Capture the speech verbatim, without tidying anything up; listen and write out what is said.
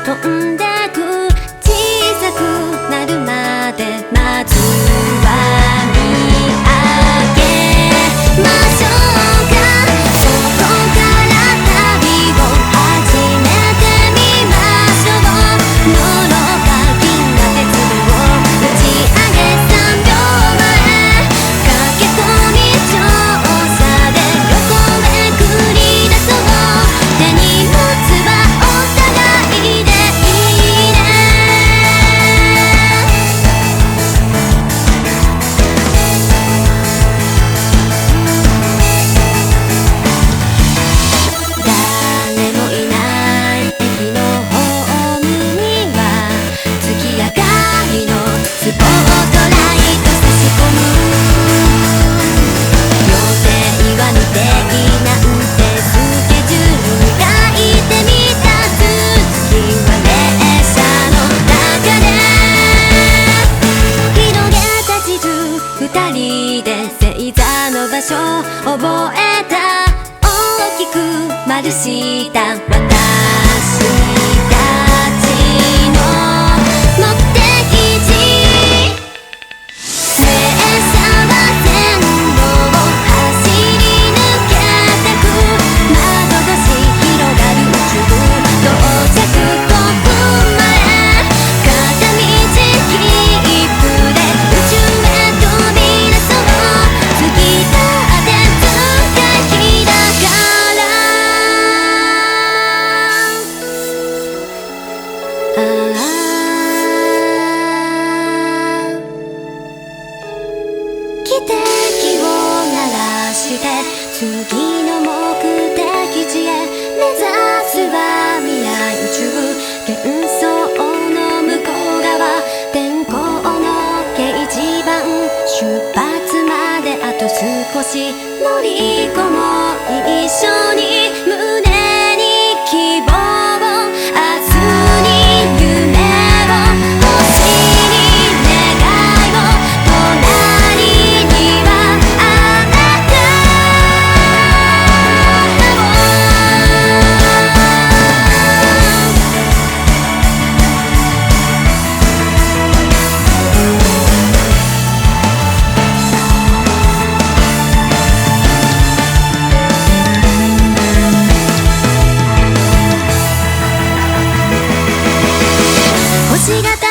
飛んでく小さくなるまでまずは見上げましょうか。そこから旅を始めてみましょう。のろか銀河鉄道打ち上げさんびょうまえ駆け込み乗車で横へ繰り出そう。手に持つはお互いでいいね。誰もいない駅のホームには月明かりのスポットライト差し込む。予定は未定なんてスケジュール書いてみた。次は列車の中で広げた地図二人で星座の場所覚えた。大きく丸した私たちの目的地。列車は線路を走り抜けてく。窓越し広がる宇宙到着ごふんまえ片道切符で宇宙へ飛び出そう。次だって月日だからああ汽笛を鳴らして次の目的地へ目指すは未来宇宙。幻想の向こう側天候の掲示板出発まであと少し乗り込もう。一緒に胸に希望を明日に夢を星に願いを隣にはあなた星が